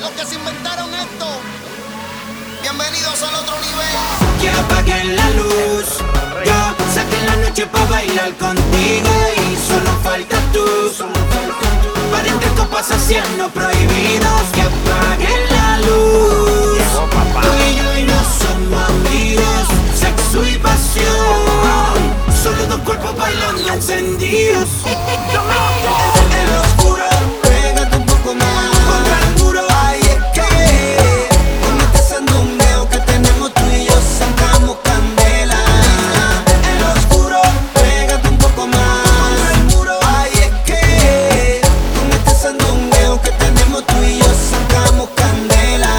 los que se inventaron esto, bienvenidos al otro nivel. Que apaguen la luz, yo saqué la noche pa' bailar contigo y solo falta tú. 40 copas haciendo prohibidos. Que apaguen la luz, tú y yo y no somos amigos. Sexo y pasión, solo dos cuerpos bailando encendidos. En lo oscuro, pégate un poco más contra el muro. Ay, es que con este sandungueo que tenemos tú y yo sacamos candela. En lo oscuro, pégate un poco más contra el muro. Ay, es que con este sandungueo que tenemos tú y yo sacamos candela.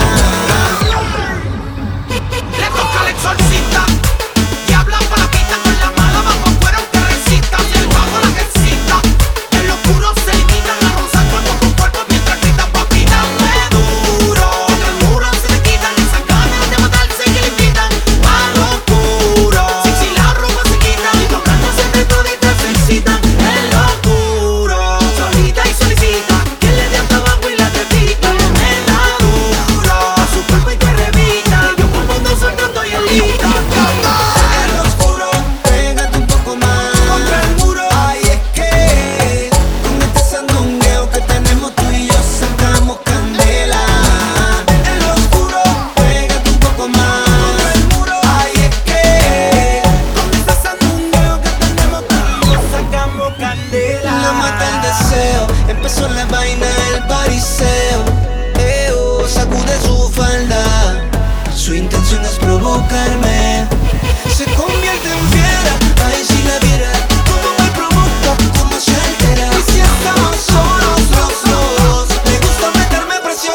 Le toca al exorcista. Diabla pa' la pista con la mala, vamos fuera que resista. Y el bajo la que excita. En lo oscuro se limitan a rozar cuerpo con cuerpo mientras gritan papi dame duro. Los muros se le quitan esas ganas de matarse que le invitan a lo oscuro. Si la ropa se quita y tocándose entre toditas se excitan. En lo oscuro, solita y solicita que le dé hasta abajo y la repita. Me da duro a su cuerpo y que revita. Yo como dos soltando y elita. En lo oscuro, pégate un poco más contra el muro. Ay, es que con este sandungueo que tenemos tú y yo sacamos candela. En lo oscuro, pégate un poco más contra el muro. Ay, es que con este sandungueo que tenemos tú y yo sacamos candela. La mata el deseo, empezó la vaina del pariseo. Sacude su falda, su intención es provocarme. Se convierte en fiera, ay si la viera, cómo me provoca, cómo se altera. Y si estamos solos los dos, me gusta meterme presión.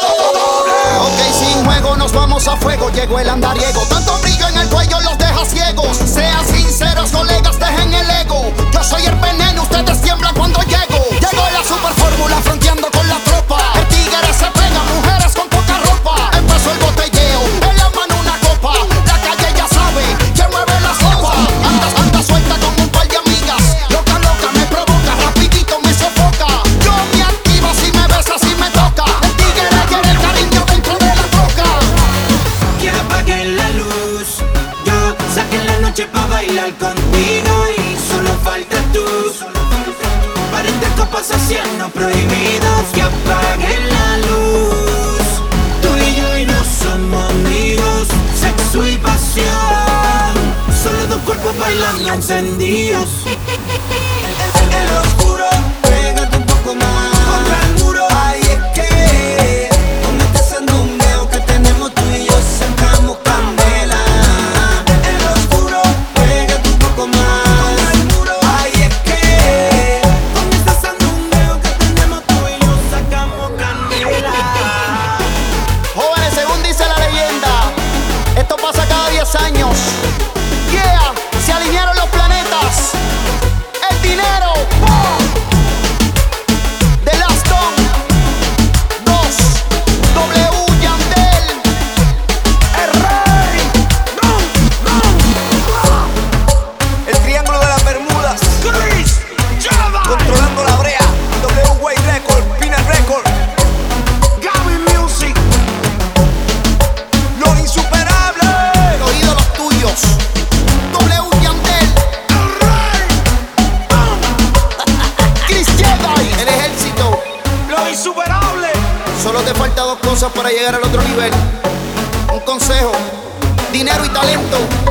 Ok, sin juego nos vamos a fuego. Llegó el andariego, tanto brillo en el cuello los deja ciegos. Sean sinceros, colegas, dejen el ego. Yo soy el veneno, ustedes tiemblan cuando llego. Llegó la super fórmula fronteando con la tropa. El tigre se pega, mujeres con poca ropa. Empezó el botelleo, en la mano una copa. La calle ya sabe, quién mueve la sopa. Anda suelta con un par de amigas. Loca, me provoca, rapidito me sofoca. Yo me activo si me besa, si me toca. El tigre quiere el cariño dentro de la troca. Que apaguen la luz, yo saqué la noche pa' bailar contigo y solo falta tú. 40 copas haciendo prohibidos. Que apaguen la luz, tú y yo y no somos amigos. Sexo y pasión, solo dos cuerpos bailando encendidos. En lo oscuro, pégate un poco más contra el muro. Ay, es que con este sandungueo que tenemos tú y yo sacamos candela. En lo oscuro, pégate un poco más contra el muro. Ay, es que con este sandungueo que tenemos tú y yo sacamos candela. Jóvenes, según dice la leyenda, esto pasa cada 10 años. Yeah, se alinearon los planetas. El dinero. The Last Don 2 W Yandel. El rey. El triángulo de las Bermudas, controlando la brea. W-Way Record, Pinal Record, Gaby Music. los insuperables. Los ídolos tuyos. W Yandel. Chris Jedi. El ejército. Los insuperables. Solo te falta dos cosas para llegar al otro nivel. Un consejo: dinero y talento.